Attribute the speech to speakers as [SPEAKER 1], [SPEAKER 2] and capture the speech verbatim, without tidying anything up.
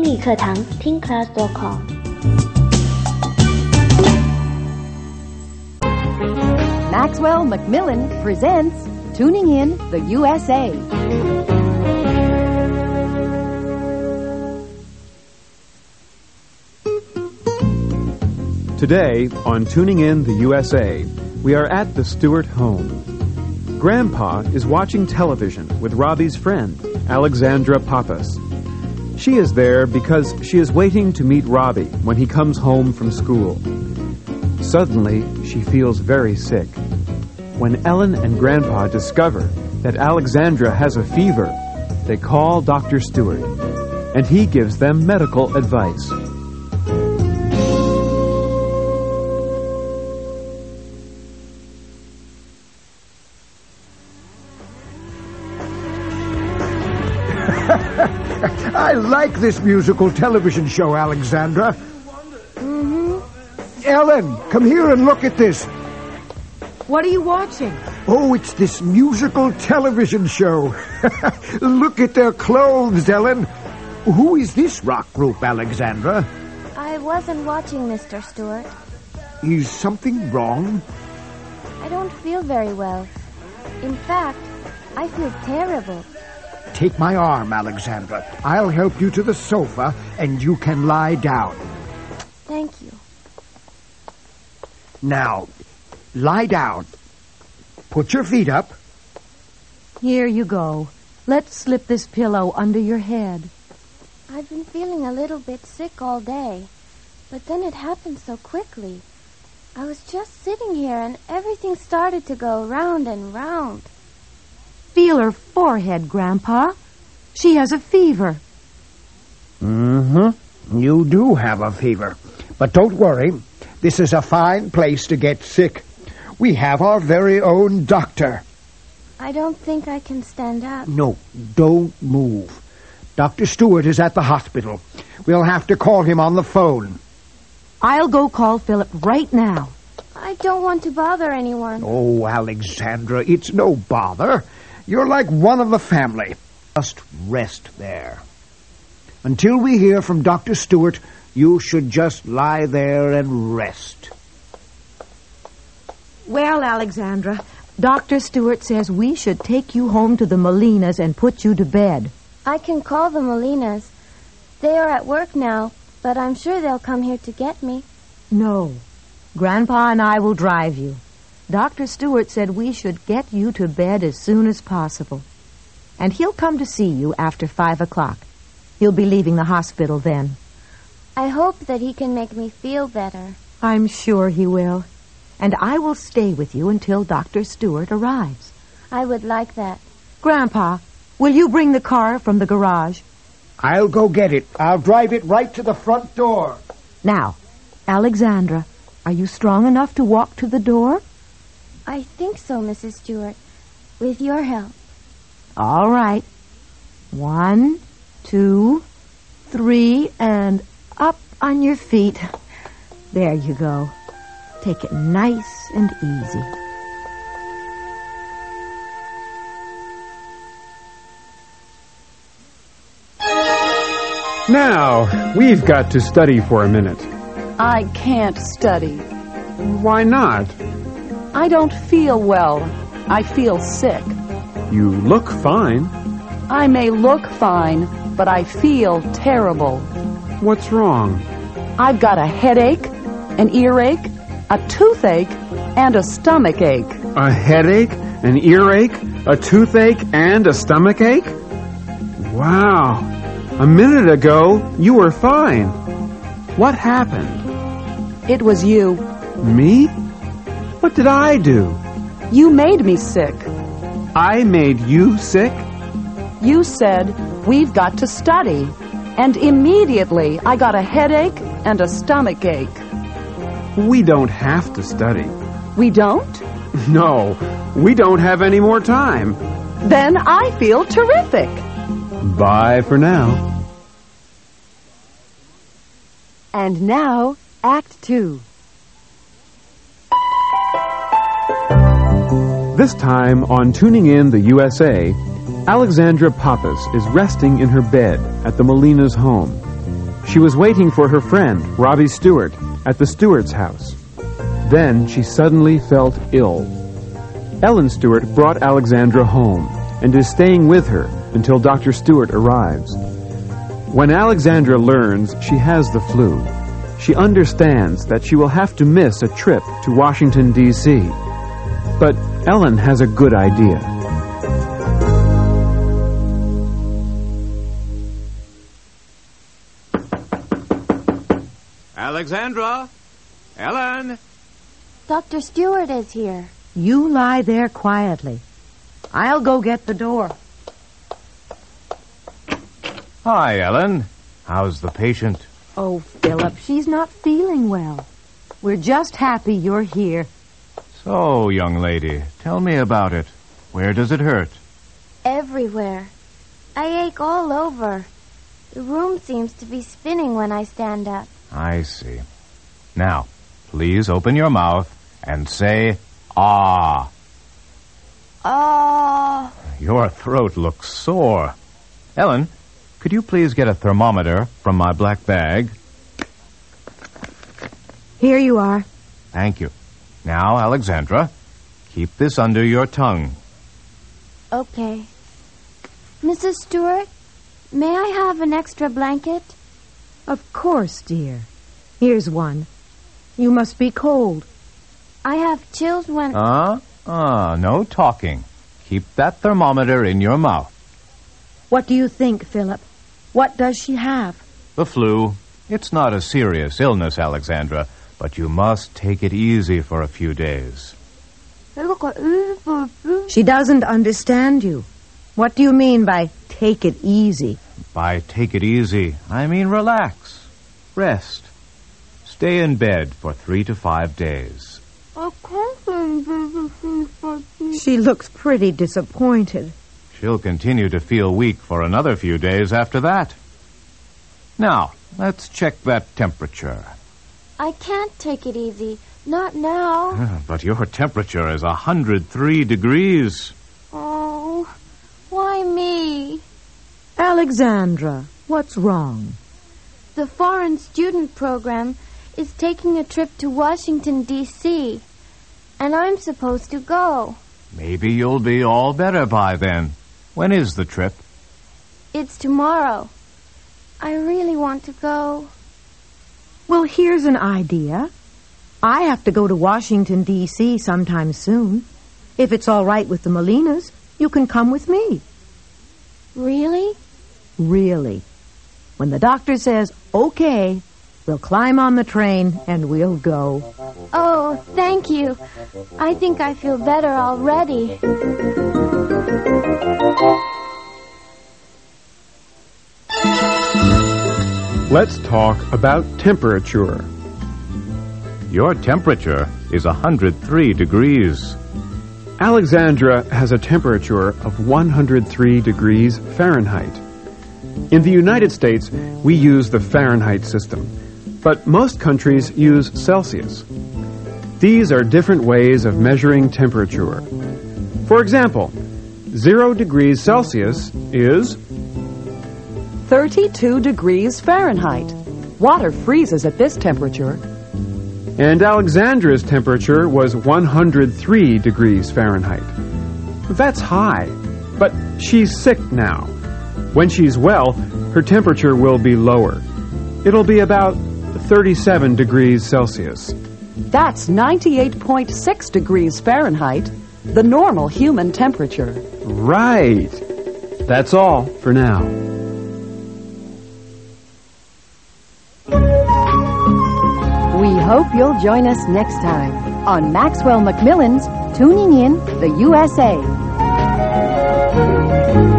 [SPEAKER 1] 英语课堂听 class dot com。
[SPEAKER 2] Maxwell Macmillan presents Tuning In the U S A.
[SPEAKER 3] Today on Tuning In the U S A, we are at the Stewart home. Grandpa is watching television with Robbie's friend, Alexandra Pappas. She is there because she is waiting to meet Robbie when he comes home from school. Suddenly, she feels very sick. When Ellen and Grandpa discover that Alexandra has a fever, they call Doctor Stewart, and he gives them medical advice.
[SPEAKER 4] I like this musical television show, Alexandra.
[SPEAKER 2] Mm-hmm.
[SPEAKER 4] Ellen, come here and look at this.
[SPEAKER 2] What are you watching?
[SPEAKER 4] Oh, it's this musical television show. Look at their clothes, Ellen. Who is this rock group, Alexandra?
[SPEAKER 5] I wasn't watching, Mister Stewart.
[SPEAKER 4] Is something wrong?
[SPEAKER 5] I don't feel very well. In fact, I feel terrible.
[SPEAKER 4] Take my arm, Alexandra. I'll help you to the sofa, and you can lie down.
[SPEAKER 5] Thank you.
[SPEAKER 4] Now, lie down. Put your feet up.
[SPEAKER 2] Here you go. Let's slip this pillow under your head.
[SPEAKER 5] I've been feeling a little bit sick all day, but then it happened so quickly. I was just sitting here, and everything started to go round and round.
[SPEAKER 2] Feel her forehead, Grandpa. She has a fever.
[SPEAKER 4] Mm-hmm. You do have a fever. But don't worry. This is a fine place to get sick. We have our very own doctor.
[SPEAKER 5] I don't think I can stand up.
[SPEAKER 4] No, don't move. Doctor Stewart is at the hospital. We'll have to call him on the phone.
[SPEAKER 2] I'll go call Philip right now.
[SPEAKER 5] I don't want to bother anyone.
[SPEAKER 4] Oh, Alexandra, it's no bother. You're like one of the family. Just rest there. Until we hear from Doctor Stewart, you should just lie there and rest.
[SPEAKER 2] Well, Alexandra, Doctor Stewart says we should take you home to the Molinas and put you to bed.
[SPEAKER 5] I can call the Molinas. They are at work now, but I'm sure they'll come here to get me.
[SPEAKER 2] No. Grandpa and I will drive you. Doctor Stewart said we should get you to bed as soon as possible. And he'll come to see you after five o'clock. He'll be leaving the hospital then.
[SPEAKER 5] I hope that he can make me feel better.
[SPEAKER 2] I'm sure he will. And I will stay with you until Doctor Stewart arrives.
[SPEAKER 5] I would like that.
[SPEAKER 2] Grandpa, will you bring the car from the garage?
[SPEAKER 4] I'll go get it. I'll drive it right to the front door.
[SPEAKER 2] Now, Alexandra, are you strong enough to walk to the door?
[SPEAKER 5] I think so, Missus Stewart. With your help.
[SPEAKER 2] All right. One, two, three, and up on your feet. There you go. Take it nice and easy.
[SPEAKER 3] Now, we've got to study for a minute.
[SPEAKER 6] I can't study.
[SPEAKER 3] Why not?
[SPEAKER 6] I don't feel well. I feel sick.
[SPEAKER 3] You look fine.
[SPEAKER 6] I may look fine, but I feel terrible.
[SPEAKER 3] What's wrong?
[SPEAKER 6] I've got a headache, an earache, a toothache, and a stomach ache.
[SPEAKER 3] A headache, an earache, a toothache, and a stomach ache? Wow. A minute ago, you were fine. What happened?
[SPEAKER 6] It was you.
[SPEAKER 3] Me? What did I do?
[SPEAKER 6] You made me sick.
[SPEAKER 3] I made you sick?
[SPEAKER 6] You said, we've got to study. And immediately I got a headache and a stomach ache.
[SPEAKER 3] We don't have to study.
[SPEAKER 6] We don't?
[SPEAKER 3] No, we don't have any more time.
[SPEAKER 6] Then I feel terrific.
[SPEAKER 3] Bye for now.
[SPEAKER 2] And now, Act Two.
[SPEAKER 3] This time on Tuning In the U S A, Alexandra Pappas is resting in her bed at the Molinas' home. She was waiting for her friend, Robbie Stewart, at the Stewart's house. Then she suddenly felt ill. Ellen Stewart brought Alexandra home and is staying with her until Doctor Stewart arrives. When Alexandra learns she has the flu, she understands that she will have to miss a trip to Washington, D C But Ellen has a good idea.
[SPEAKER 7] Alexandra? Ellen?
[SPEAKER 5] Doctor Stewart is here.
[SPEAKER 2] You lie there quietly. I'll go get the door.
[SPEAKER 7] Hi, Ellen. How's the patient?
[SPEAKER 2] Oh, Philip, she's not feeling well. We're just happy you're here.
[SPEAKER 7] So, young lady, tell me about it. Where does it hurt?
[SPEAKER 5] Everywhere. I ache all over. The room seems to be spinning when I stand up.
[SPEAKER 7] I see. Now, please open your mouth and say, ah.
[SPEAKER 5] Oh.
[SPEAKER 7] Your throat looks sore. Ellen, could you please get a thermometer from my black bag?
[SPEAKER 2] Here you are.
[SPEAKER 7] Thank you. Now, Alexandra, keep this under your tongue.
[SPEAKER 5] Okay. Missus Stewart, may I have an extra blanket?
[SPEAKER 2] Of course, dear. Here's one. You must be cold.
[SPEAKER 5] I have chills when...
[SPEAKER 7] Uh, uh, no talking. Keep that thermometer in your mouth.
[SPEAKER 2] What do you think, Philip? What does she have?
[SPEAKER 7] The flu. It's not a serious illness, Alexandra, but you must take it easy for a few days.
[SPEAKER 2] She doesn't understand you. What do you mean by take it easy?
[SPEAKER 7] By take it easy, I mean relax. Rest. Stay in bed for three to five days.
[SPEAKER 2] She looks pretty disappointed.
[SPEAKER 7] She'll continue to feel weak for another few days after that. Now, let's check that temperature.
[SPEAKER 5] I can't take it easy. Not now.
[SPEAKER 7] But your temperature is one hundred three degrees.
[SPEAKER 5] Oh, why me?
[SPEAKER 2] Alexandra, what's wrong?
[SPEAKER 5] The foreign student program is taking a trip to Washington, D C, and I'm supposed to go.
[SPEAKER 7] Maybe you'll be all better by then. When is the trip?
[SPEAKER 5] It's tomorrow. I really want to go.
[SPEAKER 2] Well, here's an idea. I have to go to Washington, D C sometime soon. If it's all right with the Molinas, you can come with me.
[SPEAKER 5] Really?
[SPEAKER 2] Really. When the doctor says, okay, we'll climb on the train and we'll go.
[SPEAKER 5] Oh, thank you. I think I feel better already.
[SPEAKER 3] Let's talk about temperature.
[SPEAKER 7] Your temperature is one hundred three degrees.
[SPEAKER 3] Alexandra has a temperature of one hundred three degrees Fahrenheit. In the United States, we use the Fahrenheit system, but most countries use Celsius. These are different ways of measuring temperature. For example, zero degrees Celsius is
[SPEAKER 6] thirty-two degrees Fahrenheit. Water freezes at this temperature.
[SPEAKER 3] And Alexandra's temperature was one hundred three degrees Fahrenheit. That's high, but she's sick now. When she's well, her temperature will be lower. It'll be about thirty-seven degrees Celsius.
[SPEAKER 6] That's ninety-eight point six degrees Fahrenheit, the normal human temperature.
[SPEAKER 3] Right. That's all for now.
[SPEAKER 8] We hope you'll join us next time on Maxwell Macmillan's Tuning In the U S A.